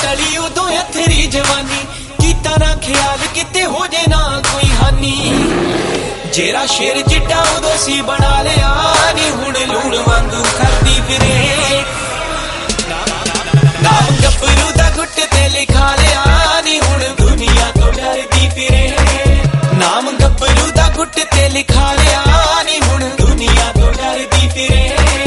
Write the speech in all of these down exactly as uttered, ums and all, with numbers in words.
रली उदों अथरी जवानी कीता ना ख्याल किते हो जे ना कोई हानी जेरा शेर चिट्टा उदों सी बना लिया नी हुण लूण वांगू करदी फिरे नाम गब्बरू दा गुट ते लिखा लिया नी हुण दुनिया तो डरदी फिरे नाम गब्बरू दा गुट ते लिखा लिया नी हुण दुनिया तो डरदी फिरे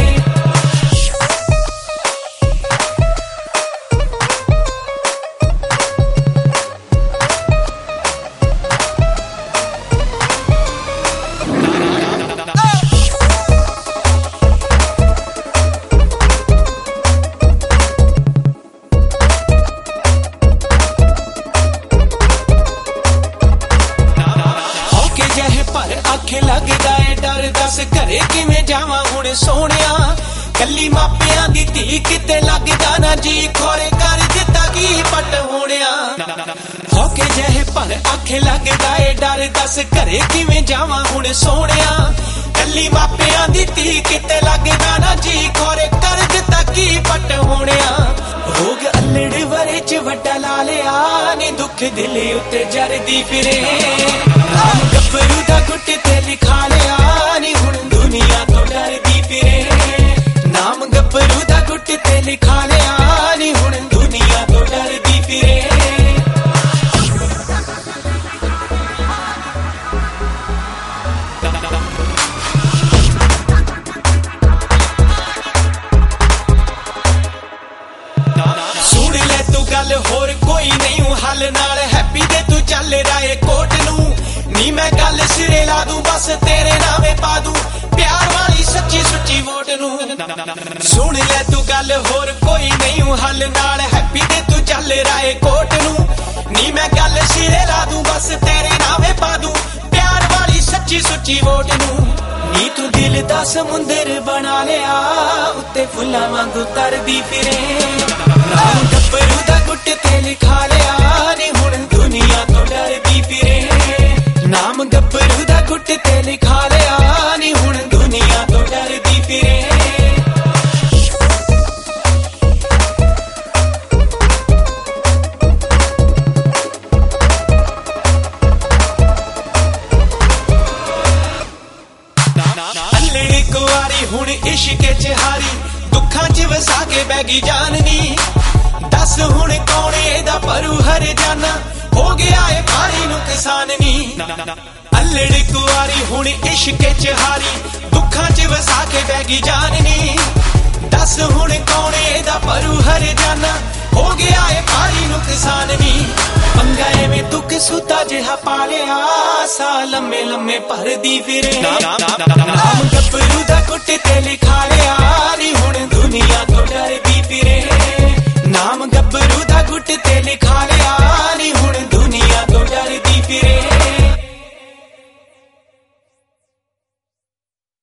आखे लगदा है डर दस घरे किवें जावां हुण सोहणिया कल्ली मापियां दी धी किते लगदा ना जी खोरे कर दित्ता की पट होणिया होके जहे पर आखे लगदा है डर दस घरे किवें जावां हुण सोहणिया कल्ली मापियां दी धी किते लगदा ना जी खोरे कर दित्ता की पट होणिया रोग अल्लड़ वरे च वड्डा ला लिया नी दुख दिल उत्ते जरदी फिरे नाम गब्बरू दा गुट ते लिखा लिया नी हुण दुनिया तो डरदी फिरे नाम गब्बरू दा गुट ते लिखा लिया नी हुण दुनिया तो डरदी फिरे सुन ले तू गल होर कोई नहीं हल नाल हैप्पी दे तू चल राए कोट नू नी मैं गल सिरे ला दूं बस तेरे नावे पा दूं प्यार वाली सच्ची सुच्ची वोट नू सुन ले तू गल होर कोई नहीं हल नाल हैप्पी दे तू चल राए कोट नू नी मैं गल सिरे ला दूं बस तेरे नावे पा दूं प्यार वाली सच्ची सुच्ची वोट नू नी तू दिल दा समुंदर बना लिया उत्ते फुल्लां वांगू तरदी फिरे नाम गब्बरू दा गुट ते लिखा लिया नी हुण दुनिया तो डरदी फिरे नाम गब्बरू दा गुट ते लिखा लिया नी हुण दुनिया तो डरदी फिरे अल्लड़ कुआरी हुण इश्क च हारी दुखां च वसा के बैगी जाननी दस हुण कौन एदा परू हर जाना हो गया है भारी नुकसान नी अल्लड़ कुआरी हुण इश्क च हारी दुखां च वसा के बैगी जाननी दस हुण कौन एदा परू हर जाना हो गया है भारी नुकसान नी पंगा एवें दुख सुता जिहा पा लिया सा लम्मे लम्मे भरदी फिरे नाम गब्बरू दा गुट ते लिखा लिया नी हुण दुनिया तो डरदी फिरे नाम गब्बरू दा गुट ते लिखा